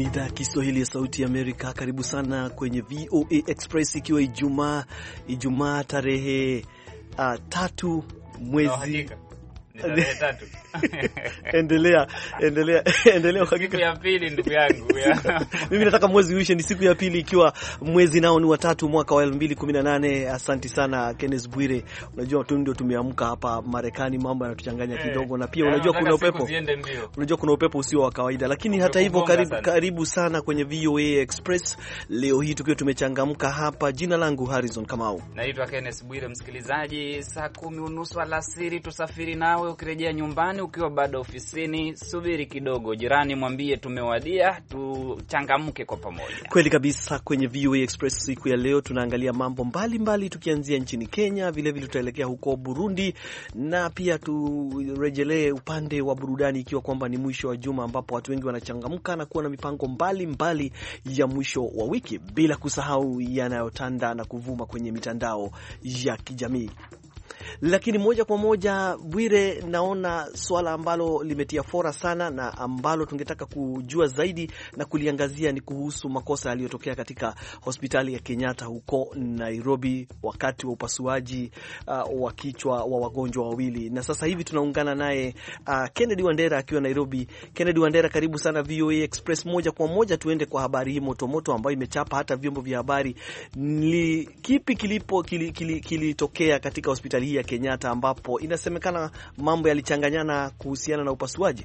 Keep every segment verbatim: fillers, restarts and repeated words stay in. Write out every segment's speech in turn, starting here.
idhaa ya Kiswahili ya Sauti ya Amerika. Karibu sana kwenye V O A Express, ikiwa Ijumaa Ijumaa tarehe uh, tatu mwezi no, tatu. endelea endelea endelea kwa siku ya pili ndugu yangu. Mimi nataka mwezi uishe, ni siku ya pili, ikiwa mwezi nao ni wa tatu mwaka wa elfu mbili kumi na nane. Asante sana Kenneth Bwire. Unajua tu ndio tumeamka hapa Marekani, mambo yanatuchanganya kidogo, na pia unajua kuna upepo. Unajua kuna upepo usio wa kawaida, lakini hata hivyo karibu sana. Karibu sana kwenye V O A Express. Leo hii tukiwa tumechangamka hapa. Jina langu Harrison Kamau. Naitwa Kenneth Bwire. Msikilizaji, saa kumi unusu alasiri tusafiri nawe. Ukirejea nyumbani ukiwa bado ofisini, subiri kidogo, jirani mwambie tumewadia, tuchangamke kwa pamoja. Kweli kabisa. Kwenye V O A Express siku ya leo tunaangalia mambo mbalimbali mbali, tukianzia nchini Kenya, vile vile tutaelekea huko Burundi, na pia turejelee upande wa burudani, ikiwa kwamba ni mwisho wa juma ambapo watu wengi wanachangamka na kuwa na mipango mbalimbali mbali ya mwisho wa wiki, bila kusahau yanayotanda na kuvuma kwenye mitandao ya kijamii. Lakini moja kwa moja, Bwire, naona swala ambalo limetia fora sana na ambalo tungetaka kujua zaidi na kuliangazia ni kuhusu makosa yaliyotokea katika hospitali ya Kenyatta huko Nairobi wakati wa upasuaji uh, wa kichwa wa wagonjwa wawili. Na sasa hivi tunaungana naye uh, Kennedy Wandera akiwa Nairobi. Kennedy Wandera, karibu sana V O A Express. Moja kwa moja tuende kwa habari hii motomoto ambayo imechapa hata vyombo vya habari. Ni kipi kilipo kilitokea kili, kili katika hospitali hii ya Kenyatta ambapo inasemekana mambo yalichanganyana kuhusiana na upasuaji?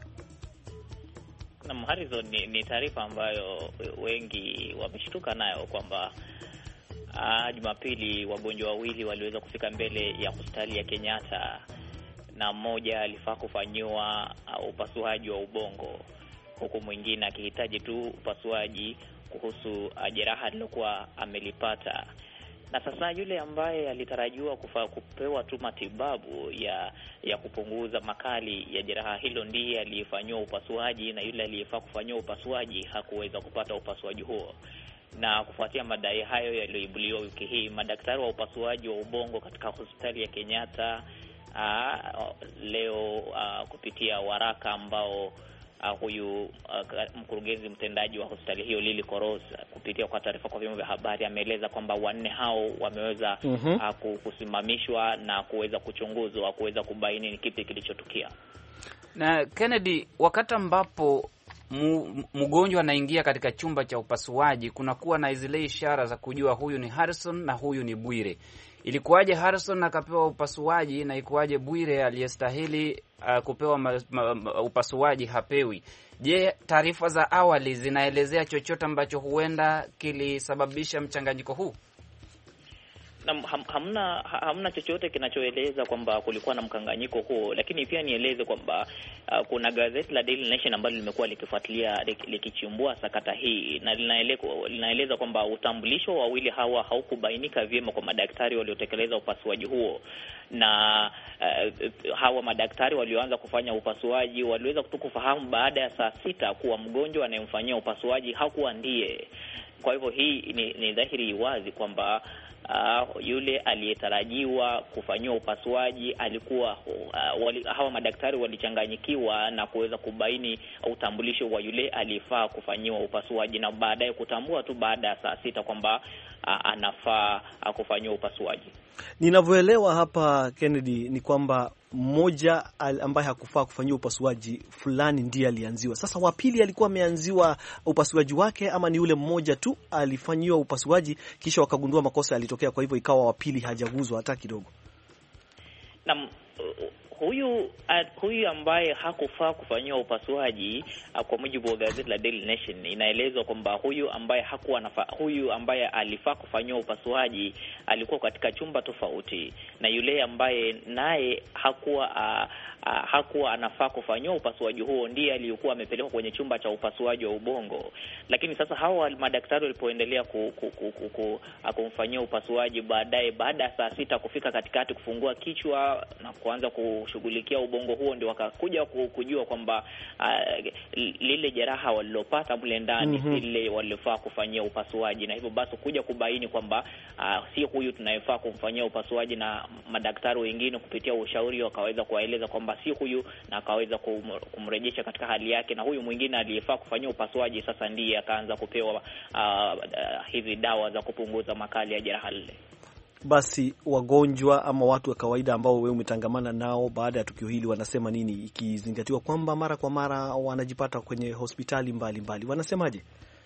Na Harrison, ni, ni taarifa ambayo wengi wameshtuka nayo kwamba Jumapili wagonjwa wawili waliweza kufika mbele ya hospitali ya Kenyatta, na mmoja alifaa kufanyiwa uh, upasuaji wa ubongo, huku mwingine akihitaji tu upasuaji kuhusu uh, jeraha lilokuwa amelipata. Na sasa yule ambaye alitarajiwa kufa, kupewa tu matibabu ya ya kupunguza makali ya jeraha hilo ndiye aliyefanywa upasuaji, na yule aliyefaa kufanywa upasuaji hakuweza kupata upasuaji huo. Na kufuatia madai hayo yaliyoibuliwa wiki hii, madaktari wa upasuaji wa ubongo katika hospitali ya Kenyatta aa, leo aa, kupitia waraka ambao Uh, huyu uh, mkurugenzi mtendaji wa hospitali hiyo Lily Koros kupitia kwa taarifa kwa vyombo vya habari ameeleza kwamba wanne hao wameweza uh-huh. uh, kusimamishwa na kuweza kuchunguzwa, kuweza kubaini ni kipi kilichotukia. Na Kennedy, wakati ambapo mgonjwa anaingia katika chumba cha upasuaji, kunakuwa na zile ishara za kujua huyu ni Harrison na huyu ni Bwire. Ilikuwaje Harrison akapewa upasuaji na ikuwaje Bwire aliyestahili uh, kupewa ma, ma, ma, upasuaji hapewi? Je, taarifa za awali zinaelezea chochote ambacho huenda kilisababisha mchanganyiko huu? Na hamna hamna chochote kinachoeleza kwamba kulikuwa na mkanganyiko huo, lakini pia nieleze kwamba uh, kuna gazeti la Daily Nation ambalo limekuwa likifuatilia likichimbua sakata hii, na linaeleza linaeleza kwamba utambulisho wa wawili hawa haukubainika vyema kwa madaktari waliotekeleza upasuaji huo, na uh, hawa madaktari walioanza kufanya upasuaji waliweza kufahamu baada ya saa sita kuwa mgonjwa anayemfanyia upasuaji hakuwa ndiye. Kwa hivyo hii ni, ni dhahiri wazi kwamba Uh, yule aliyetarajiwa kufanyiwa upasuaji alikuwa uh, wali, hawa madaktari walichanganyikiwa na kuweza kubaini utambulisho wa yule aliyefaa kufanyiwa upasuaji, na baadaye kutambua tu baada ya saa sita kwamba uh, anafaa uh, kufanyiwa upasuaji. Ninavyoelewa hapa Kennedy ni kwamba mmoja ambaye hakufaa kufanyia upasuaji fulani ndiye alianziwa. Sasa wa pili alikuwa ameanziwa upasuaji wake, ama ni yule mmoja tu alifanyiwa upasuaji kisha wakagundua makosa yalitokea, kwa hivyo ikawa wa pili hajaguzwa hata kidogo? Na huyu uh, huyu ambaye hakufaa kufanyiwa upasuaji uh, kwa mujibu wa gazeti la Daily Nation inaelezwa kwamba huyu ambaye hakuwa nafa, huyu ambaye alifaa kufanyiwa upasuaji alikuwa katika chumba tofauti na yule ambaye naye hakuwa uh, uh, hakuwa anafaa kufanyiwa upasuaji huo ndiye aliyekuwa amepelekwa kwenye chumba cha upasuaji wa ubongo. Lakini sasa hawa madaktari walipoendelea ku, ku, ku, ku, ku, kumfanyia upasuaji baadaye, baada ya saa sita kufika katikati, kufungua kichwa na kuanza ku kushughulikia ubongo huo ndio wakakuja kujua kwamba uh, lile jeraha walilopata mle ndani mm-hmm. lile walifaa kufanyia upasuaji, na hivyo basi kuja kubaini kwamba uh, si huyu tunayefaa kumfanyia upasuaji, na madaktari wengine kupitia ushauri wakaweza kuwaeleza kwamba si huyu, na akaweza kum, kumrejesha katika hali yake, na huyu mwingine aliyefaa kufanyia upasuaji sasa ndiye akaanza kupewa uh, uh, hizi dawa za kupunguza makali ya jeraha lile. Basi wagonjwa ama watu wa kawaida ambao wewe umetangamana nao baada ya tukio hili wanasema nini, ikizingatiwa kwamba mara kwa mara wanajipata kwenye hospitali mbalimbali mbali. Wanasemaje?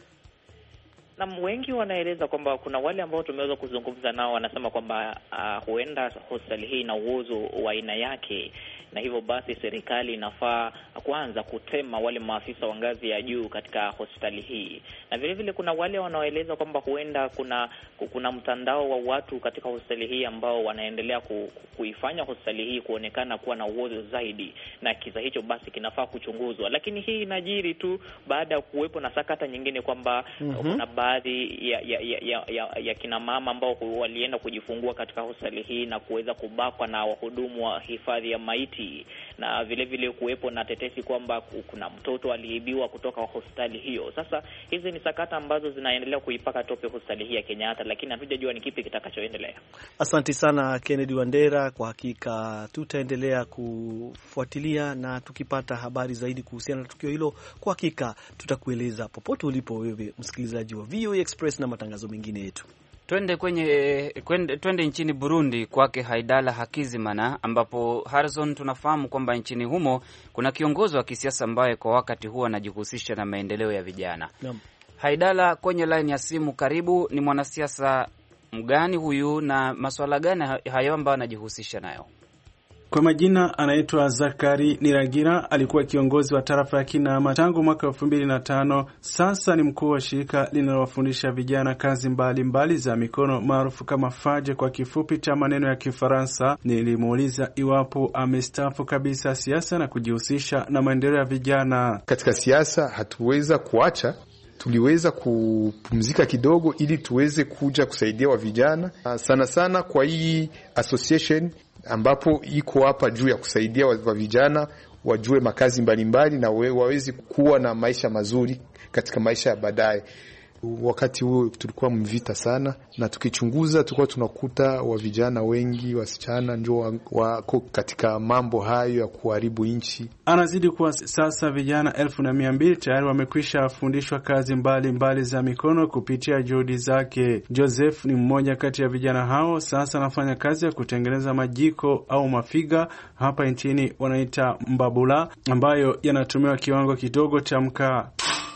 Na wengi wanaeleza kwamba kuna wale ambao tumeweza kuzungumza nao wanasema kwamba uh, huenda hospitali hii ina uozo wa aina yake, na hivyo basi serikali inafaa kwanza kutema wale maafisa wa ngazi ya juu katika hospitali hii. Na vile vile kuna wale wanaoeleza kwamba huenda kuna kuna mtandao wa watu katika hospitali hii ambao wanaendelea ku, kuifanya hospitali hii kuonekana kuwa na uozo zaidi, na kisa hicho basi kinafaa kuchunguzwa. Lakini hii inajiri tu baada ya kuwepo na sakata nyingine kwamba mm-hmm. kuna baadhi ya ya, ya, ya, ya ya kina mama ambao walienda kujifungua katika hospitali hii na kuweza kubakwa na wahudumu wa hifadhi ya maiti, na vile vile kuwepo na tetesi kwamba kuna mtoto aliibiwa kutoka hospitali hiyo. Sasa hizi ni sakata ambazo zinaendelea kuipaka tope hospitali hii ya Kenyatta, lakini hatujajua ni kipi kitakachoendelea. Asante sana Kennedy Wandera, kwa hakika tutaendelea kufuatilia, na tukipata habari zaidi kuhusiana na tukio hilo kwa hakika tutakueleza popote ulipo wewe msikilizaji wa V O A Express na matangazo mengine yetu. Twende kwenye kwende, twende nchini Burundi kwake Haidala Hakizimana, ambapo Harrison, tunafahamu kwamba nchini humo kuna kiongozi wa kisiasa ambaye kwa wakati huo anajihusisha na maendeleo ya vijana. Naam. Haidala, kwenye line ya simu, karibu. Ni mwanasiasa mgani huyu na masuala gani hayo ambayo anajihusisha nayo? Kwa majina anaitwa Zakari Niragira, alikuwa kiongozi wa tarafa ya Kinama tangu mwaka elfu mbili na tano. Sasa ni mkuu wa shirika linalowafundisha vijana kazi mbalimbali mbali za mikono maarufu kama Faje kwa kifupi cha maneno ya Kifaransa. Nilimuuliza iwapo amestaafu kabisa siasa na kujihusisha na maendeleo ya vijana. Katika siasa hatuweza kuacha, tuliweza kupumzika kidogo ili tuweze kuja kusaidia wa vijana sana sana kwa hii association ambapo iko hapa juu ya kusaidia wa vijana wajue makazi mbalimbali na wawezi kuwa na maisha mazuri katika maisha ya baadaye. Wakati huo tulikuwa mvita sana, na tukichunguza tulikuwa tunakuta wa vijana wengi wasichana ndio wako katika mambo hayo ya kuharibu nchi. Anazidi kuwa sasa vijana elfu na mia mbili tayari wamekwisha fundishwa kazi mbalimbali mbali za mikono kupitia juhudi zake. Joseph ni mmoja kati ya vijana hao. Sasa anafanya kazi ya kutengeneza majiko au mafiga, hapa nchini wanaita mbabula, ambayo yanatumiwa kiwango kidogo cha mkaa.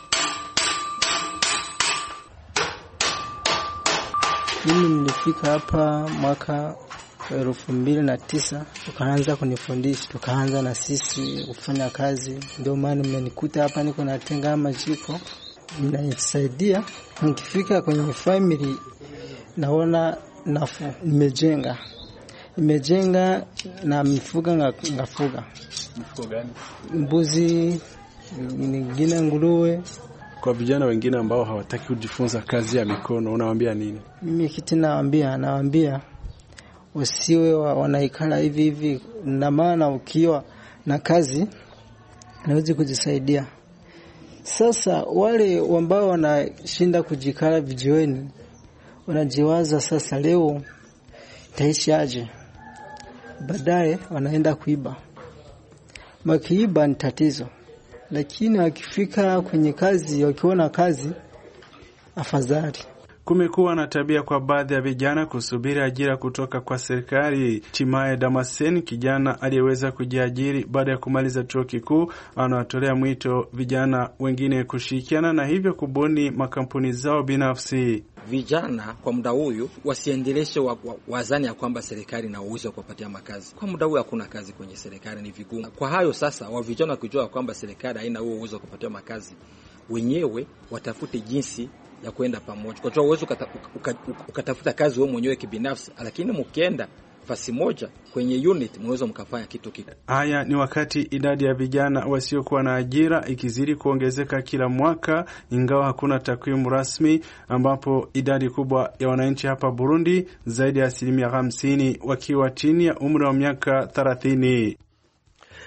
Mimi nilifika hapa mwaka elfu mbili na tisa, tukaanza kunifundisha, tukaanza na sisi kufanya kazi. Ndio maana mmenikuta hapa niko natenga majiko, ninasaidia. Nikifika kwenye family naona nafu, nimejenga nimejenga na mifuga ngafuga. Mifugo gani? Mbuzi, nyingine nguruwe. Kwa vijana wengine ambao hawataki kujifunza kazi ya mikono unawaambia nini? Mimi kitu nawaambia, nawaambia usiwe wanaikala hivi hivi, na maana ukiwa na kazi unaweza kujisaidia. Sasa wale ambao wanashinda kujikala vijiweni wanajiwaza sasa leo taishi aje, baadaye wanaenda kuiba. Makiiba ni tatizo, lakini wakifika kwenye kazi, wakiona kazi, afadhali. Kumekuwa na tabia kwa baadhi ya vijana kusubiri ajira kutoka kwa serikali. Chimae Damasen, kijana aliyeweza kujiajiri baada ya kumaliza chuo kikuu, anawatolea mwito vijana wengine kushirikiana na hivyo kubuni makampuni zao binafsi. Vijana kwa muda huyu wasiendeleshe wa, wa, wazani ya kwamba serikali na uwezo wa kupatia makazi. Kwa muda huyu hakuna kazi kwenye serikali, ni vigumu. Kwa hayo sasa, wa vijana kujua kwamba serikali haina huo uwezo wa kupatia makazi, wenyewe watafute jinsi ya kwenda pamoja. Kwa sababu uwezo ukatafuta kazi wewe mwenyewe kibinafsi, lakini mkienda fasi moja kwenye unit mnaweza mkafanya kitu kitu. Haya ni wakati idadi ya vijana wasiokuwa na ajira ikizidi kuongezeka kila mwaka, ingawa hakuna takwimu rasmi, ambapo idadi kubwa ya wananchi hapa Burundi, zaidi ya asilimia hamsini wakiwa chini ya umri wa miaka thelathini.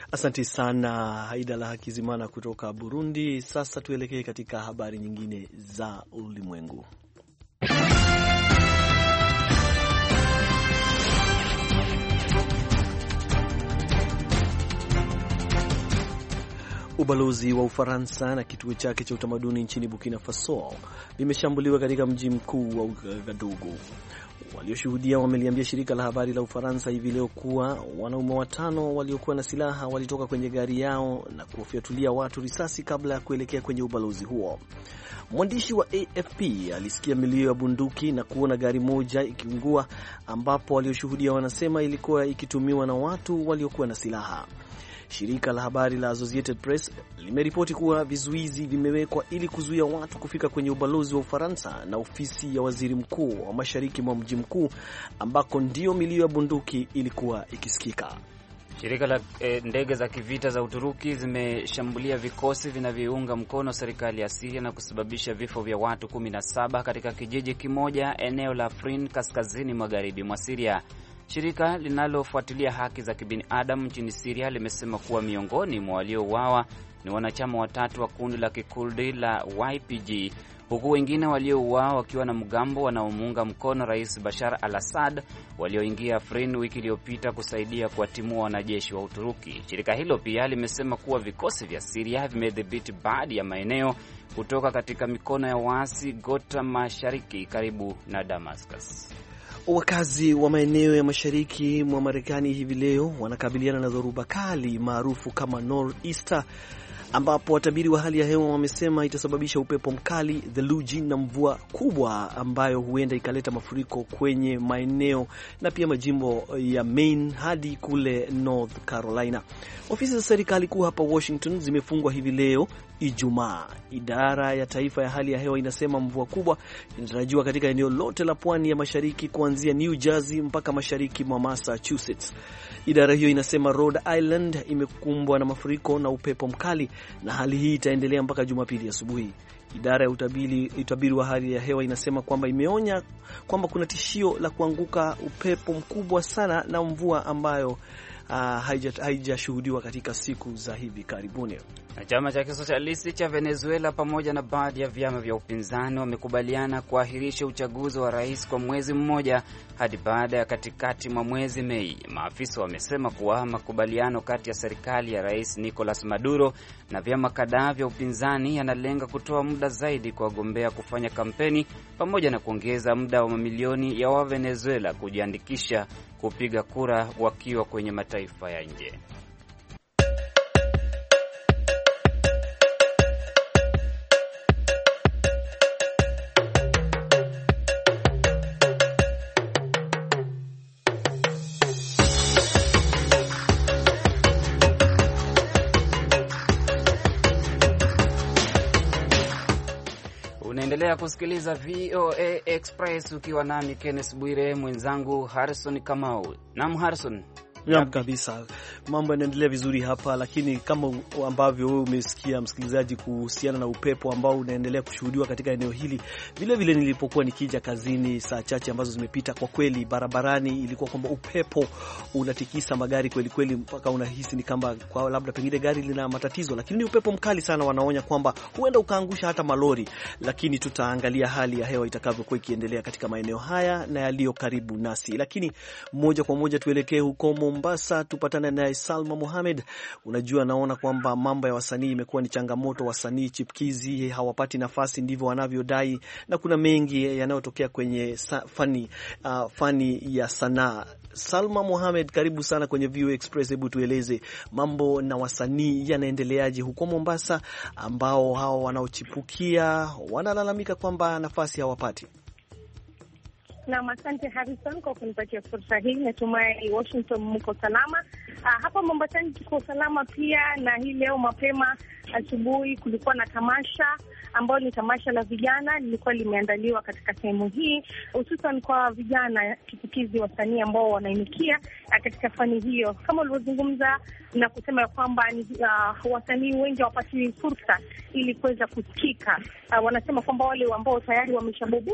Asante sana Haidala Hakizimana kutoka Burundi. Sasa tuelekee katika habari nyingine za ulimwengu. Ubalozi wa Ufaransa na kituo chake cha utamaduni nchini Burkina Faso vimeshambuliwa katika mji mkuu wa Ouagadougou. Walioshuhudia wameliambia shirika la habari la Ufaransa hivi leo kuwa wanaume watano waliokuwa na silaha walitoka kwenye gari yao na kuwafyatulia watu risasi kabla ya kuelekea kwenye ubalozi huo. Mwandishi wa A F P alisikia milio ya bunduki na kuona gari moja ikiungua, ambapo walioshuhudia wanasema ilikuwa ikitumiwa na watu waliokuwa na silaha. Shirika la habari la Associated Press limeripoti kuwa vizuizi vimewekwa ili kuzuia watu kufika kwenye ubalozi wa Ufaransa na ofisi ya waziri mkuu wa mashariki mwa mji mkuu, ambako ndio milio ya bunduki ilikuwa ikisikika. Shirika la e, ndege za kivita za Uturuki zimeshambulia vikosi vinavyounga mkono serikali ya Syria na kusababisha vifo vya watu kumi na saba katika kijiji kimoja eneo la Afrin kaskazini magharibi mwa Syria. Shirika linalofuatilia haki za kibinadamu nchini Syria limesema kuwa miongoni mwa waliouawa ni wanachama watatu wa kundi la Kikurdi la Y P G, huku wengine waliouawa wakiwa na mgambo wanaomuunga mkono Rais Bashar al-Assad walioingia Afrin wiki iliyopita kusaidia kuwatimua wanajeshi wa Uturuki. Shirika hilo pia limesema kuwa vikosi vya Syria vimedhibiti baadhi ya maeneo kutoka katika mikono ya waasi Ghouta mashariki karibu na Damascus. Wakazi wa maeneo ya mashariki mwa Marekani hivi leo wanakabiliana na dhoruba kali maarufu kama Nor'easter, ambapo watabiri wa hali ya hewa wamesema itasababisha upepo mkali, theluji na mvua kubwa ambayo huenda ikaleta mafuriko kwenye maeneo na pia majimbo ya Maine hadi kule North Carolina. Ofisi za serikali kuu hapa Washington zimefungwa hivi leo Ijumaa. Idara ya taifa ya hali ya hewa inasema mvua kubwa inatarajiwa katika eneo lote la pwani ya mashariki kuanzia New Jersey mpaka mashariki mwa Massachusetts. Idara hiyo inasema Rhode Island imekumbwa na mafuriko na upepo mkali na hali hii itaendelea mpaka Jumapili asubuhi. Idara ya utabiri, utabiri wa hali ya hewa inasema kwamba imeonya kwamba kuna tishio la kuanguka upepo mkubwa sana na mvua ambayo Uh, haijashuhudiwa katika siku za hivi karibuni. Chama cha Kisosialisti cha Venezuela pamoja na baadhi ya vyama vya upinzani wamekubaliana kuahirisha uchaguzi wa rais kwa mwezi mmoja hadi baada ya katikati mwa mwezi Mei. Maafisa wamesema kuwa makubaliano kati ya serikali ya Rais Nicolas Maduro na vyama kadhaa vya upinzani yanalenga kutoa muda zaidi kwa wagombea kufanya kampeni pamoja na kuongeza muda wa mamilioni ya Wavenezuela kujiandikisha kupiga kura wakiwa kwenye mataifa ya nje. Unaendelea kusikiliza V O A Express ukiwa nami Kenneth Bwire, mwenzangu Harrison Kamau. Naam Harrison. Naam kabisa. Mambo yanaendelea vizuri hapa, lakini kama ambavyo wewe umesikia msikilizaji, kuhusiana na upepo ambao unaendelea kushuhudiwa katika eneo hili, vile vile nilipokuwa nikija kazini saa chache ambazo zimepita, kwa kweli barabarani ilikuwa kwamba upepo unatikisa magari kweli kweli mpaka unahisi ni kama kwa labda pengine gari lina matatizo, lakini ni upepo mkali sana. Wanaonya kwamba huenda ukaangusha hata malori, lakini tutaangalia hali ya hewa itakavyokuwa ikiendelea katika maeneo haya na yaliyo karibu nasi. Lakini moja kwa moja tuelekee huko Mombasa, tupatane na Salma Mohamed. Unajua, naona kwamba mambo ya wasanii imekuwa ni changamoto. Wasanii chipkizi hawapati nafasi, ndivyo wanavyodai, na kuna mengi yanayotokea kwenye fani, uh, fani ya sanaa. Salma Mohamed, karibu sana kwenye V O A Express. Hebu tueleze mambo na wasanii yanaendeleaje huko Mombasa, ambao hao wanaochipukia wanalalamika kwamba nafasi hawapati. Na asante Harrison kwa kunipatia fursa hii. Natumai Washington mko salama. Uh, hapa Mombasa tuko salama pia, na hii leo mapema asubuhi kulikuwa na tamasha ambalo ni tamasha la vijana, lilikuwa limeandaliwa katika sehemu hii hususan kwa vijana chipukizi, wasanii ambao wanainukia uh, katika fani hiyo. Kama ulivyozungumza na kusema kwamba uh, wasanii wengi hawapati fursa ili kuweza kusikika. Uh, wanasema kwamba wale ambao tayari wameshabobea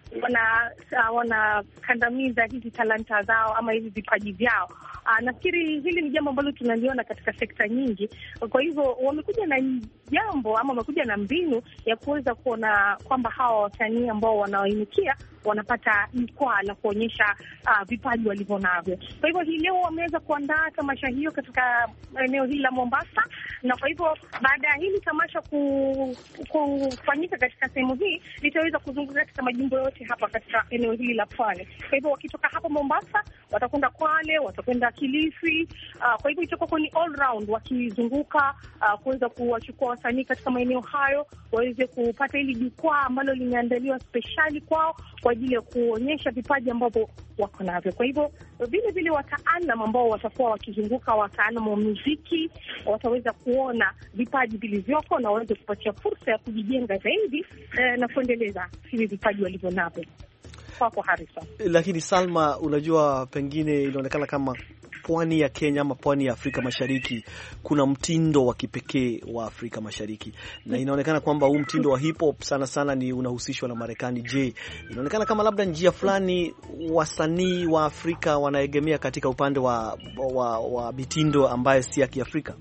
wana uh, wanakandamiza hizi talanta zao ama hizi vipaji vyao. Uh, nafikiri hili ni jambo ambalo tunaliona katika sekta nyingi. Kwa hivyo wamekuja na jambo ama wamekuja na mbinu ya kuweza kuona kwamba hawa wasanii ambao wanaoinukia wanapata jukwaa la kuonyesha uh, vipaji walivyo navyo. Kwa hivyo hii leo wameweza kuandaa tamasha hiyo katika eneo hili la Mombasa, na kwa hivyo baada ya hili tamasha kufanyika katika sehemu hii litaweza kuzunguka katika majimbo yote hapa katika eneo hili la Pwani. Kwa hivyo wakitoka hapa Mombasa watakwenda Kwale, watakwenda Kilifi. Uh, kwa hivyo itakuwa ni all round wakizunguka uh, kuweza kuwachukua wasanii katika maeneo hayo waweze kupata hili jukwaa ambalo limeandaliwa speciali kwao kwa ajili ya kuonyesha vipaji ambavyo wako navyo. Kwa hivyo vile vile wataalam ambao watakuwa wakizunguka, wataalam wa muziki, wataweza kuona vipaji vilivyoko na waweze kupatia fursa ya kujijenga zaidi eh, na kuendeleza hivi vipaji walivyo navyo. Kwako Harrison. Lakini Salma, unajua pengine inaonekana kama pwani ya Kenya ama pwani ya Afrika Mashariki kuna mtindo wa kipekee wa Afrika Mashariki, na inaonekana kwamba huu mtindo wa hip hop sana sana ni unahusishwa na Marekani. Je, inaonekana kama labda njia fulani wasanii wa Afrika wanaegemea katika upande wa wa, wa mitindo ambayo si ya Kiafrika?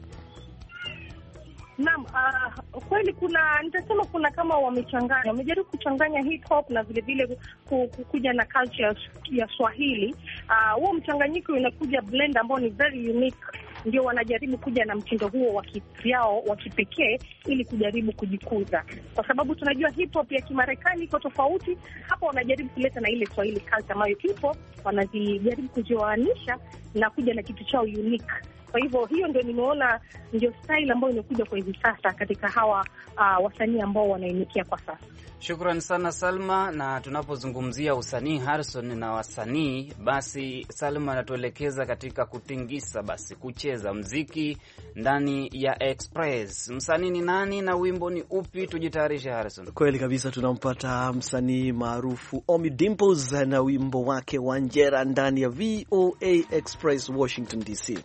Naam, uh, kweli kuna nitasema kuna kama wamechanganya, wamejaribu kuchanganya hip hop na vile vile kuja na culture ya Swahili. Huo uh, mchanganyiko unakuja blend ambao ni very unique, ndio wanajaribu kuja na mtindo huo wa kiao wa kipekee ili kujaribu kujikuza, kwa sababu tunajua hip hop ya Kimarekani iko tofauti. Hapo wanajaribu kuleta na ile Swahili culture ambayo ipo, wanajaribu kujioanisha na kuja na kitu chao unique. Kwa hivyo hiyo ndio nimeona ndio style ambayo imekuja kwa hivi sasa katika hawa uh, wasanii ambao wanainukia kwa sasa. Shukrani sana Salma, na tunapozungumzia usanii Harrison na wasanii, basi Salma anatuelekeza katika kutingisa, basi kucheza mziki ndani ya Express. Msanii ni nani na wimbo ni upi? Tujitayarishe Harrison. Kweli kabisa, tunampata msanii maarufu Ommy Dimpoz na wimbo wake Wanjera ndani ya V O A Express Washington D C.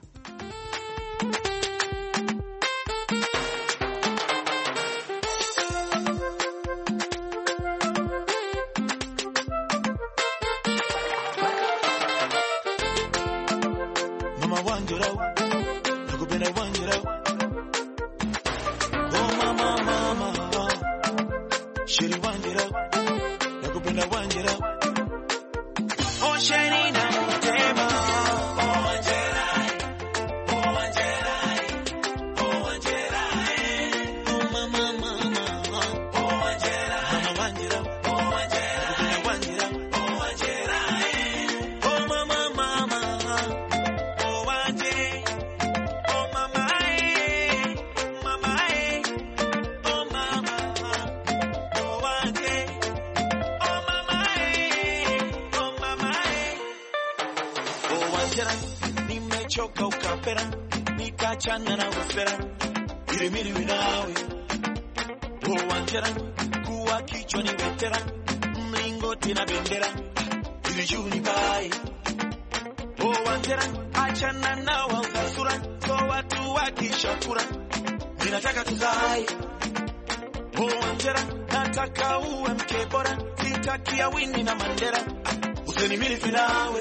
Nimechoka ukapera, nikachana na ufera, irimiri winawe o Wanjera, kuwa kichwa ni vetera, mlingoti na bendera, ilijuni bai o Wanjera, achana na wausasura, kwa watu wakishakura, ninataka tuzai o Wanjera, nataka uwe mke bora, sitakia Winnie na Mandela, usenimiri vinawe.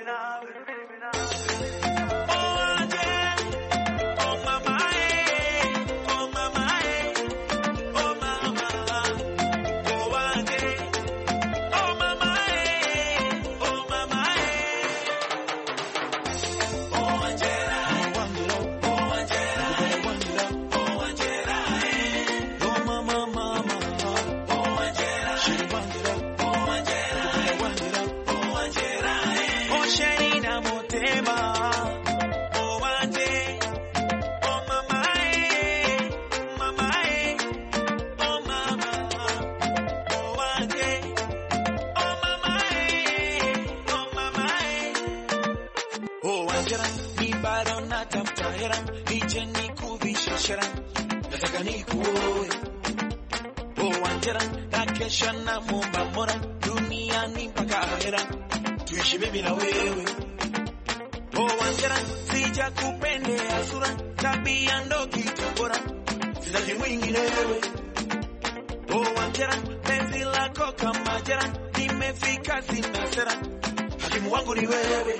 Tuishi mimi na wewe o Wanjera, sija kupendea sura, tabia ndo kitu bora, sitaki mwinginewe o Wanjera, penzi lako kama jera, nime nimefika sina sera, hakimu wangu ni wewe.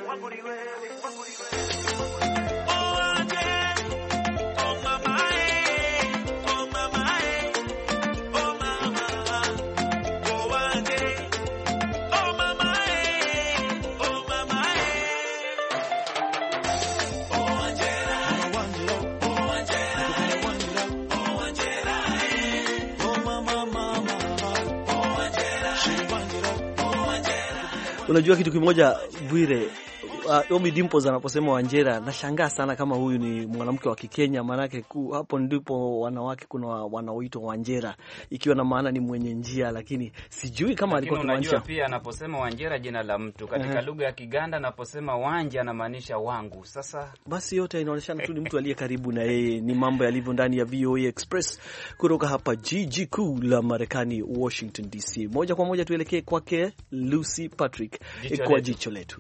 Unajua kitu kimoja Bwire, uh, Ommy Dimpoz anaposema Wanjera, nashangaa sana kama huyu ni mwanamke wa Kikenya, maanake hapo ndipo wanawake kuna wanaoitwa Wanjera, ikiwa na maana ni mwenye njia, lakini sijui kama alikuwa kimaanisha. Unajua pia anaposema Wanjera jina la mtu katika uh-huh. lugha ya Kiganda anaposema wanje anamaanisha wangu. Sasa basi yote inaonyesha tu ni mtu aliye karibu na yeye. Ni mambo yalivyo ndani ya V O A Express kutoka hapa jiji kuu la Marekani, Washington D C. Moja kwa moja tuelekee kwake Lucy Patrick kwa jicho letu.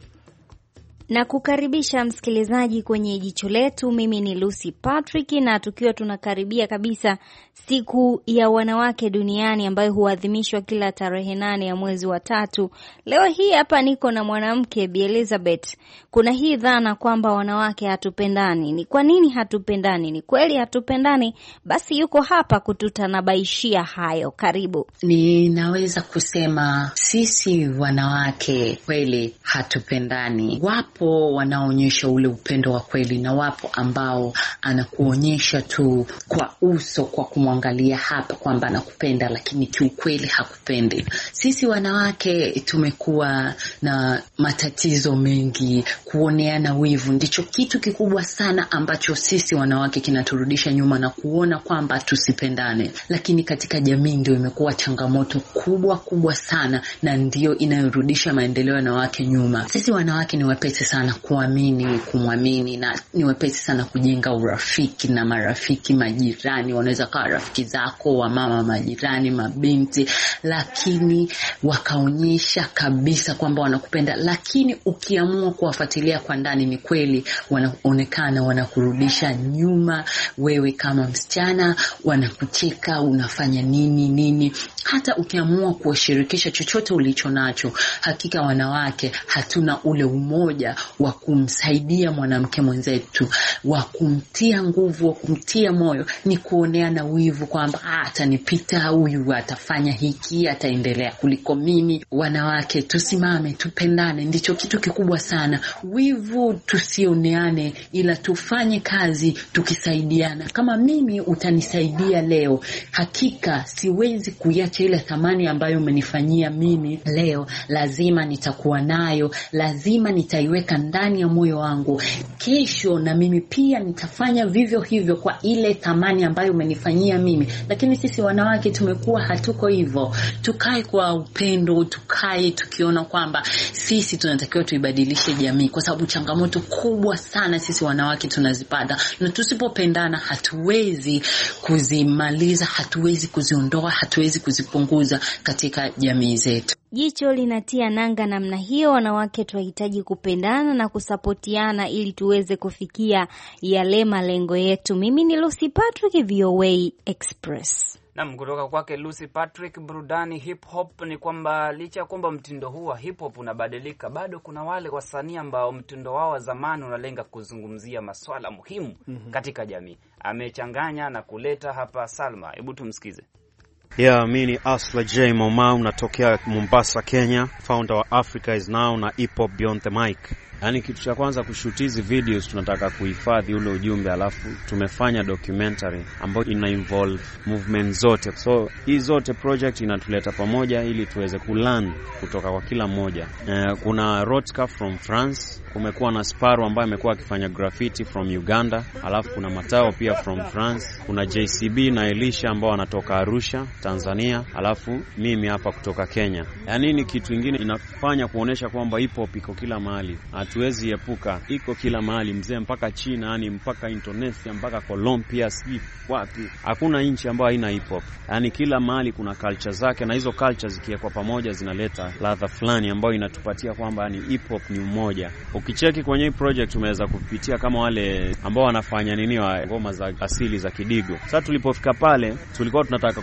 Na kukaribisha msikilizaji kwenye jicho letu. Mimi ni Lucy Patrick, na tukiwa tunakaribia kabisa siku ya wanawake duniani ambayo huadhimishwa kila tarehe nane ya mwezi wa tatu. Leo hii hapa niko na mwanamke Bi Elizabeth. Kuna hii dhana kwamba wanawake hatupendani. Ni kwa nini hatupendani? Ni kweli hatupendani? Basi yuko hapa kututanabaishia hayo. Karibu. Ninaweza kusema sisi wanawake kweli hatupendani. Wapo wanaonyesha ule upendo wa kweli na wapo ambao anakuonyesha tu kwa uso, kwa kumwangalia hapa kwamba anakupenda, lakini kiukweli hakupendi. Sisi wanawake tumekuwa na matatizo mengi, kuoneana wivu ndicho kitu kikubwa sana ambacho sisi wanawake kinaturudisha nyuma na kuona kwamba tusipendane. Lakini katika jamii ndio imekuwa changamoto kubwa kubwa sana, na ndio inayorudisha maendeleo ya wanawake nyuma. Sisi wanawake ni wepesi sana kuamini, kumwamini, na ni wepesi sana kujenga urafiki na marafiki, majirani, wanaweza kuwa rafiki zako wa mama, majirani, mabinti, lakini wakaonyesha kabisa kwamba wanakupenda, lakini ukiamua kuwafuatilia kwa ndani ni kweli wanaonekana wanakurudisha nyuma. Wewe kama msichana wanakucheka, unafanya nini nini. Hata ukiamua kuwashirikisha chochote ulicho nacho, hakika wanawake hatuna ule umoja wa kumsaidia mwanamke mwenzetu, wa kumtia nguvu, wa kumtia moyo. Ni kuoneana wivu kwamba atanipita huyu, atafanya hiki, ataendelea kuliko mimi. Wanawake tusimame, tupendane, ndicho kitu kikubwa sana. Wivu tusioneane, ila tufanye kazi tukisaidiana. Kama mimi utanisaidia leo, hakika siwezi kuiacha ile thamani ambayo umenifanyia mimi leo. Lazima nitakuwa nayo, lazima nitaiweka ndani ya moyo wangu. Kesho na mimi pia nitafanya vivyo hivyo kwa ile thamani ambayo umenifanyia mimi. Lakini sisi wanawake tumekuwa hatuko hivyo. Tukae kwa upendo, tukae tukiona kwamba sisi tunatakiwa tuibadilishe jamii, kwa sababu changamoto kubwa sana sisi wanawake tunazipata, na tusipopendana hatuwezi kuzimaliza, hatuwezi kuziondoa, hatuwezi kuzipunguza katika jamii zetu. Jicho linatia nanga namna hiyo. Wanawake tunahitaji kupendana na kusapotiana ili tuweze kufikia yale malengo yetu. Mimi ni Lucy Patrick, V O A Express. Naam, kutoka kwake Lucy Patrick. Burudani hip hop ni kwamba licha ya kwamba mtindo huu wa hip hop unabadilika, bado kuna wale wasanii ambao mtindo wao wa zamani unalenga kuzungumzia masuala muhimu mm-hmm. katika jamii. Amechanganya na kuleta hapa Salma. Hebu tumsikize. Yeah, mimi ni Asla J Momau, natokea Mombasa, Kenya, founder wa Africa is Now na Hip Hop Beyond the Mic. Yaani kitu cha kwanza kushoot hizi videos tunataka kuhifadhi ule ujumbe, alafu tumefanya documentary ambayo ina involve movement zote. So hii zote project inatuleta pamoja ili tuweze kulearn kutoka kwa kila mmoja. Uh, kuna Rotka from France, kumekuwa na Sparrow ambaye amekuwa akifanya graffiti from Uganda, alafu kuna Matao pia from France, kuna J C B na Elisha ambao wanatoka Arusha, Tanzania, alafu mimi hapa kutoka Kenya. Yaani ni kitu kingine inafanya kuonesha kwamba hip hop iko kila mahali. Hatuwezi epuka, iko kila mahali mzee, mpaka China, yani mpaka Indonesia, mpaka Colombia, sijui wapi. Hakuna nchi ambayo haina hip hop. Yaani kila mahali kuna culture zake, na hizo culture zikiwekwa pamoja zinaleta ladha fulani ambayo inatupatia kwamba yani hip hop ni umoja. Ukicheki kwenye hii project tumeweza kupitia kama wale ambao wanafanya nini wa ngoma za asili za Kidigo. Sasa tulipofika pale tulikuwa tunataka kufuse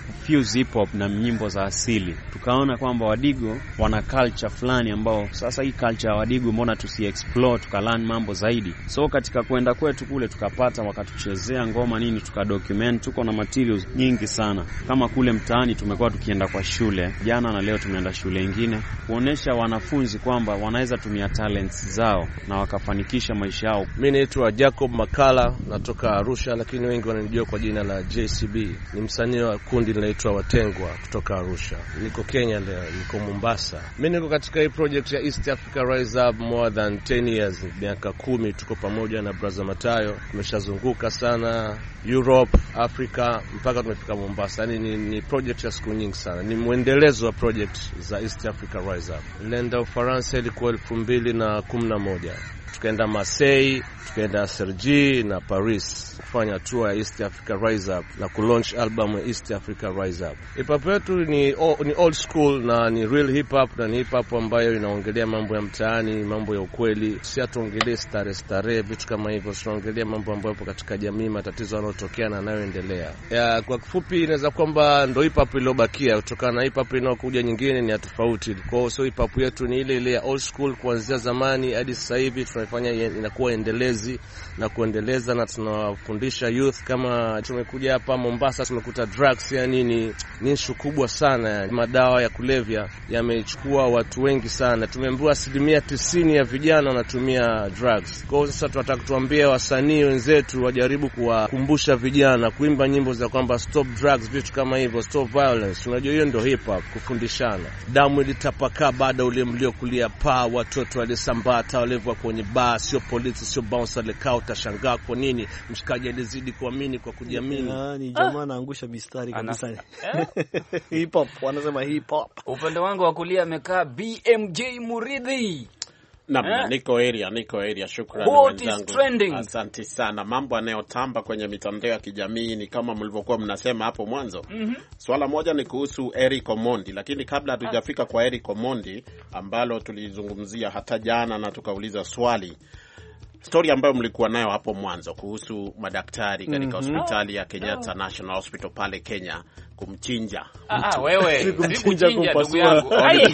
blues, hip hop na nyimbo za asili. Tukaona kwamba Wadigo wana culture fulani ambao sasa hii culture ya Wadigo mbona tusi explore tukalan mambo zaidi. So katika kwenda kwetu kule tukapata wakatuchezea ngoma nini, tukadocument, tuko na materials nyingi sana. Kama kule mtaani tumekuwa tukienda kwa shule jana na leo tumeenda shule nyingine kuonesha wanafunzi kwamba wanaweza tumia talents zao na wakafanikisha maisha yao. Mimi naitwa Jacob Makala, natoka Arusha lakini wengi wananijua kwa jina la J C B. Ni msanii wa kundi linaloitwa Watengwa kutoka Arusha. Niko Kenya leo, niko Mombasa. Mimi niko katika hii project ya East Africa Rise Up more than ten years, miaka kumi tuko pamoja na Brother Matayo. Tumeshazunguka sana Europe, Africa mpaka tumefika Mombasa. Yani ni, ni project ya siku nyingi sana. Ni muendelezo wa project za East Africa Rise Up. Nilienda Ufaransa ilikuwa elfu mbili na kumi na moja. Tukaenda Marseille, tukaenda Sergi na Paris kufanya tour ya East Africa Rise Up na kulaunch album ya East Africa Rise Up. Hip hop yetu ni, ni old school na ni real hip hop, na ni hip hop ambayo inaongelea mambo ya mtaani, mambo ya ukweli. Si atuongelee stare stare vitu kama hivyo, tunaongelea mambo ambayo yapo katika jamii, matatizo yanayotokea na yanayoendelea. Ya, kwa kifupi inaweza kwamba ndio hip hop iliyobakia kutokana na hip hop inayokuja nyingine ni tofauti. Kwa hiyo so hip hop yetu ni ile ile ya old school kuanzia zamani hadi sasa hivi tunafanya inakuwa endelezi na kuendeleza, na tunawafundisha youth. Kama tumekuja hapa Mombasa tumekuta drugs ya nini ni issue kubwa sana. Madawa ya kulevya yamechukua watu wengi sana. Tumeambiwa asilimia tisini ya vijana wanatumia drugs. Kwa hiyo sasa tunataka tuambie wasanii wenzetu wajaribu kuwakumbusha vijana kuimba nyimbo za kwamba stop drugs, vitu kama hivyo, stop violence. Unajua hiyo ndio hip hop, kufundishana. Damu ilitapakaa baada ule mlio kulia pa, watoto walisambata walevwa kwenye bar, sio polisi sio bouncer lekao. Utashangaa kwa nini mshikaji alizidi kuamini kwa kujiamini. Yeah, ni jamaa anaangusha mistari kabisa. Hip hop, wanasema hip hop. Upande wangu wa kulia amekaa B M J Muridhi. Na niko area, niko area. Shukrani wenzangu. Asante sana. Mambo yanayotamba kwenye mitandao ya kijamii ni kama mlivyokuwa mnasema hapo mwanzo. Mm-hmm. Swala moja ni kuhusu Eric Omondi, lakini kabla hatujafika kwa Eric Omondi ambalo tulizungumzia hata jana na tukauliza swali, story ambayo mlikuwa nayo hapo mwanzo kuhusu madaktari katika mm-hmm. hospitali ya Kenyatta National Hospital pale Kenya kumchinja. Ah, wewe kumchinja ndugu yangu.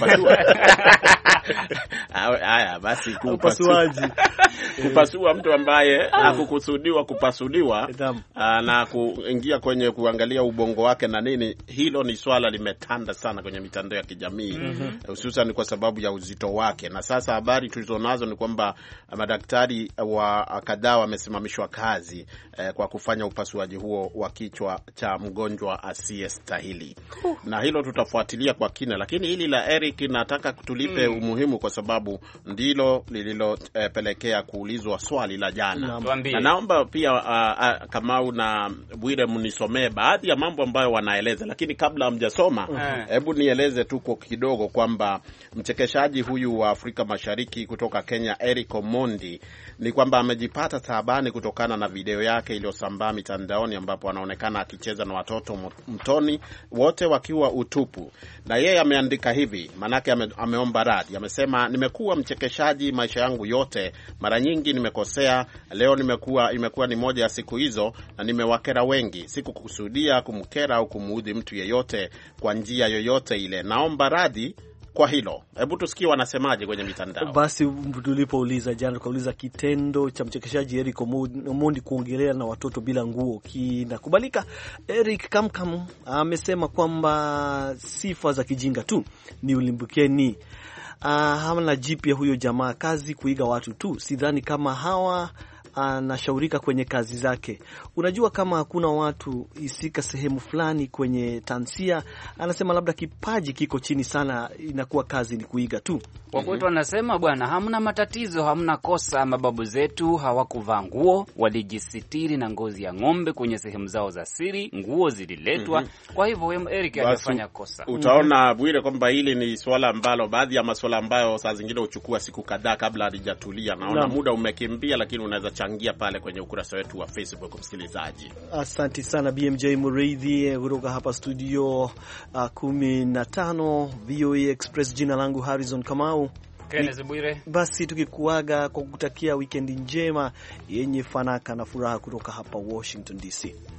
Haya basi, kupasuaji kupasua mtu ambaye hakukusudiwa kupasuliwa na kuingia kwenye kuangalia ubongo wake na nini. Hilo ni swala limetanda sana kwenye mitandao ya kijamii, hususan mm-hmm. kwa sababu ya uzito wake. Na sasa habari tulizonazo ni kwamba madaktari wa kadhaa wamesimamishwa kazi eh, kwa kufanya upasuaji huo wa kichwa cha mgonjwa asiyestahili. Uh. Na hilo tutafuatilia kwa kina, lakini hili la Eric nataka kutulipe mm. umuhimu kwa sababu ndilo lililopelekea eh, kuulizwa swali la jana. Na, na naomba pia uh, uh, Kamau na Bwire mnisomee baadhi ya mambo ambayo wanaeleza, lakini kabla hamjasoma hebu uh. nieleze tu kwa kidogo kwamba mchekeshaji huyu wa Afrika Mashariki kutoka Kenya Eric Omondi ni kwamba amejipata taabani kutokana na video yake iliyosambaa mitandaoni ambapo anaonekana akicheza na watoto mtoni wote wakiwa utupu. Na yeye ameandika hivi, manake ame, ameomba radhi. Amesema, nimekuwa mchekeshaji maisha yangu yote, mara nyingi nimekosea, leo nimekuwa imekuwa ni moja ya siku hizo na nimewakera wengi. Sikukusudia kumkera au kumuudhi mtu yeyote kwa njia yoyote ile. Naomba radhi kwa hilo. Hebu tusikie wanasemaje kwenye mitandao. Basi tulipouliza jana tukauliza kitendo cha mchekeshaji Eric Omondi kuongelea na watoto bila nguo kinakubalika. Eric Kamkam amesema kwamba sifa za kijinga tu ni ulimbukeni. Uh, hamna jipya huyo jamaa, kazi kuiga watu tu. Sidhani kama hawa anashaurika kwenye kazi zake. Unajua kama hakuna watu isika sehemu fulani kwenye tansia, anasema labda kipaji kiko chini sana, inakuwa kazi ni kuiga tu. Kwa kwetu wanasema bwana, hamna matatizo, hamna kosa. Mababu zetu hawakuvaa nguo, walijisitiri na ngozi ya ng'ombe kwenye sehemu zao za siri, nguo zililetwa. Mm-hmm. Kwa hivyo Eric alifanya kosa. Utaona Bwire kwamba hili ni swala ambalo, baadhi ya masuala ambayo saa zingine uchukua siku kadhaa kabla halijatulia. Naona no. muda umekimbia, lakini unaweza changia pale kwenye ukurasa wetu wa Facebook msikilizaji. Asante sana B M J Muridhi kutoka hapa studio uh, kumi na tano V O A Express. Jina langu Harrison Kamau. Kenneth Bwire. Basi tukikuaga kwa kutakia weekend njema yenye fanaka na furaha kutoka hapa Washington D C.